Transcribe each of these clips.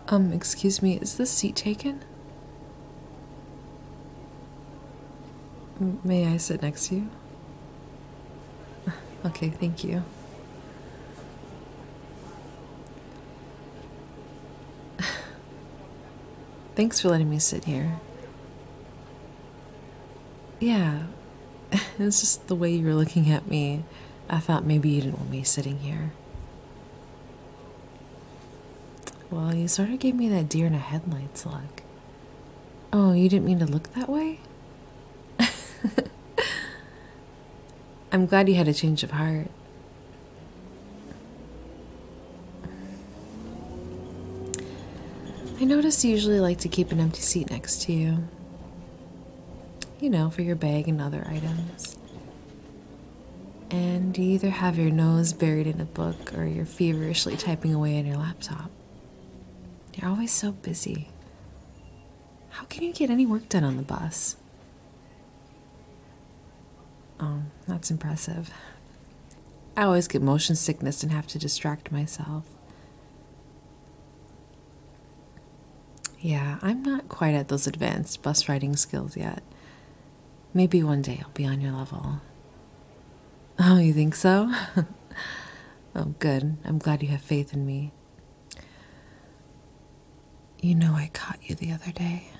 Excuse me, is this seat taken? May I sit next to you? Okay, thank you. Thanks for letting me sit here. Yeah, it was just the way you were looking at me. I thought maybe you didn't want me sitting here. Well, you sort of gave me that deer in the headlights look. Oh, you didn't mean to look that way? I'm glad you had a change of heart. I noticed you usually like to keep an empty seat next to you. You know, for your bag and other items. And you either have your nose buried in a book or you're feverishly typing away on your laptop. You're always so busy. How can you get any work done on the bus? Oh, that's impressive. I always get motion sickness and have to distract myself. Yeah, I'm not quite at those advanced bus riding skills yet. Maybe one day I'll be on your level. Oh, you think so? Oh, good. I'm glad you have faith in me. You know I caught you the other day.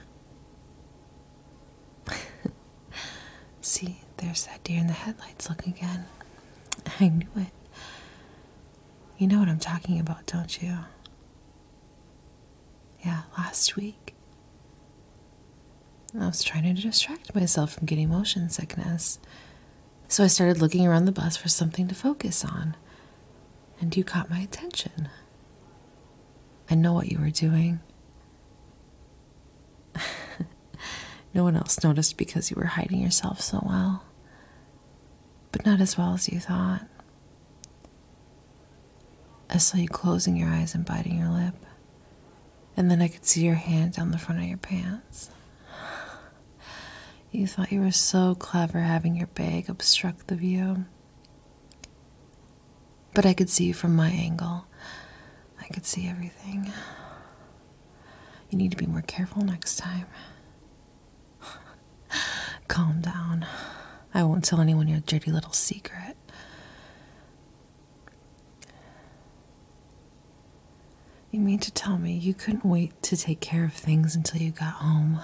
See, there's that deer in the headlights look again. I knew it. You know what I'm talking about, don't you? Yeah, last week. I was trying to distract myself from getting motion sickness. So I started looking around the bus for something to focus on. And you caught my attention. I know what you were doing. No one else noticed because you were hiding yourself so well. But not as well as you thought. I saw you closing your eyes and biting your lip. And then I could see your hand down the front of your pants. You thought you were so clever having your bag obstruct the view. But I could see you from my angle. I could see everything. You need to be more careful next time. Calm down. I won't tell anyone your dirty little secret. You mean to tell me you couldn't wait to take care of things until you got home?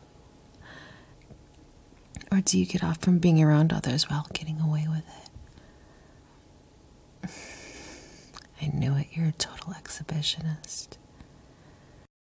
Or do you get off from being around others while getting away with it? I knew it, you're a total exhibitionist.